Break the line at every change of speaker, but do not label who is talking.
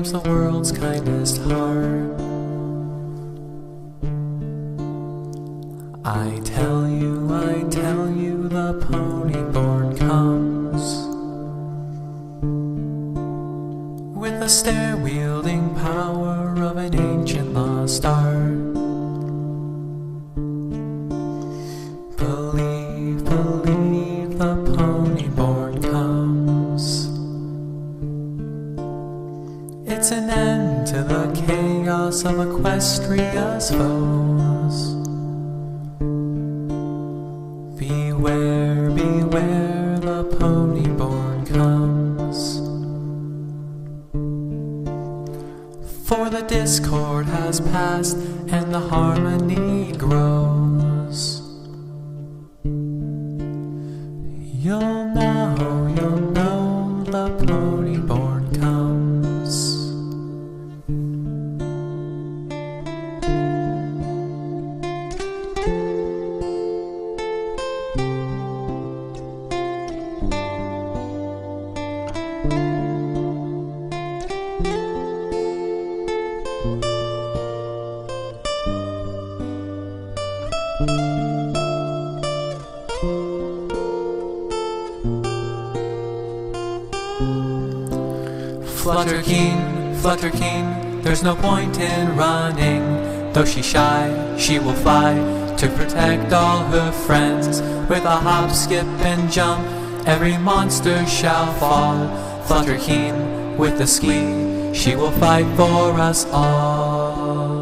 warms the world's kindest heart. I tell you, the pony-born comes with the stair-wielding power of an ancient lost art. Believe, the pony-born comes. It's an end to the chaos of Equestria's foes. Beware, the pony-born comes. For the discord has passed and the harmony grows. You'll know the pony-born comes. Flutterkeen, there's no point in running. Though she's shy, she will fly to protect all her friends. With a hop, skip, and jump, every monster shall fall. Flutterkeen, with the ski, she will fight for us all.